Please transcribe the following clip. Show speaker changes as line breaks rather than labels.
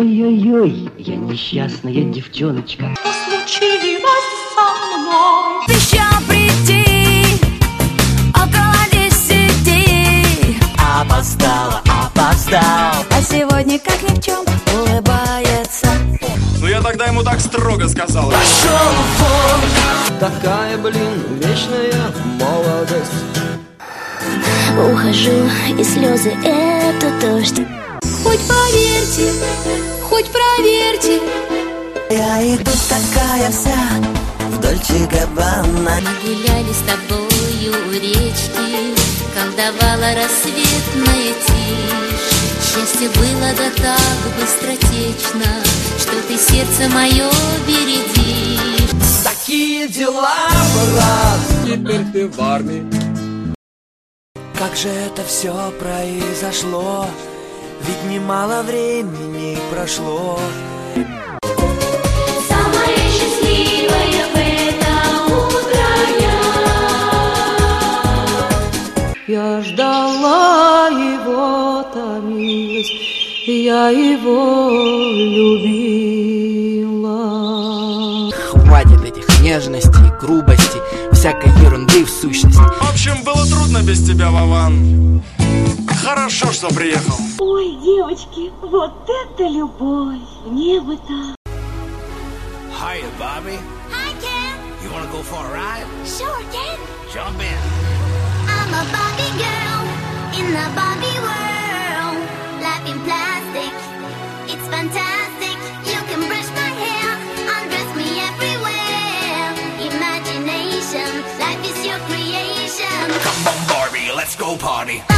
Ой-ой-ой, я несчастная девчоночка.
Что случилось со мной?
Обещал прийти около 10.
Опоздал.
А сегодня, как ни в чем, улыбается.
Ну я тогда ему так строго сказал.
Пошел вон!
Такая, вечная молодость.
Ухожу, и слезы — это дождь. Хоть поверьте, хоть проверьте.
Я иду такая вся в Дольче Габбана.
Мы гуляли с тобою у речки, колдовала рассветная тишь. Счастье было да так быстротечно, что ты сердце мое бередишь.
Такие дела, брат. Теперь ты в армии.
Как же это все произошло? Ведь немало времени прошло.
Самое счастливое в это утро
Я ждала его, томилась, я его любила.
Хватит этих нежностей, грубостей, всякой ерунды в сущности.
В общем, было трудно без тебя, Вован. Хорошо, что приехал.
Ой, девочки, вот это любовь! Мне бы так.
Hiya, Bobby.
Hi, Ken.
You wanna go for a ride?
Sure, Ken.
Jump in.
I'm a Barbie girl in the Barbie world. Life in plastic, it's fantastic. You can brush my hair, undress me everywhere. Imagination, life is your creation.
Come on, Barbie, let's go party.